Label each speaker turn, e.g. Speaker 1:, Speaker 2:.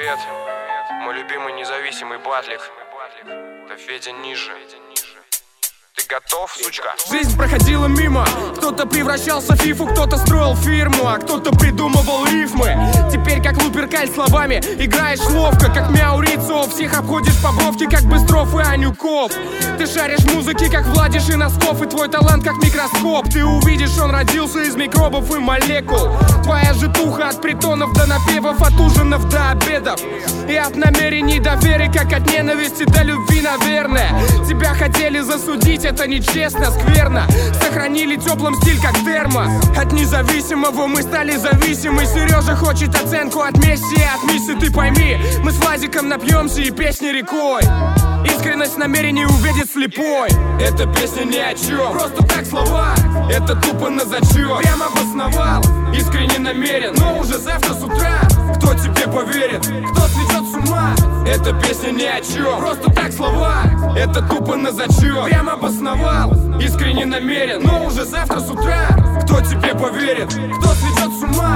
Speaker 1: привет. Мой любимый независимый батлик. Это Федя Ниже. Ты готов, сучка?
Speaker 2: Жизнь проходила мимо. Кто-то превращался в фифу, кто-то строил фирму, а кто-то придумывал рифмы. Теперь как луперкаль словами играешь ловко, как Мяурицо. Всех обходишь по бровке, как Быстров и Анюков. Ты шаришь в музыке, как Владиш и Носков, и твой талант как микроскоп. Ты увидишь, он родился из микробов и молекул. Твоя житуха от притонов до напевов, от ужинов до обедов. И от намерений до веры, как от ненависти до любви, наверное. Тебя хотели засудить, это нечестно, скверно. Сохранили теплым стиль, как термос. От независимого мы стали зависимы. Сережа хочет оценку от Месси, от Мисси, ты пойми. Мы с Владиком напьемся и песни рекой. Искренность намерений увидит слепой. Эта песня ни о чем, просто так слова. Это тупо на зачет, прям обосновал. Искренне намерен, но уже завтра с утра кто тебе поверит, кто сведет с ума? Эта песня ни о чем, просто так слова. Это тупо на зачет, прям обосновал. Искренне намерен, но уже завтра с утра кто тебе поверит, кто сведет с ума?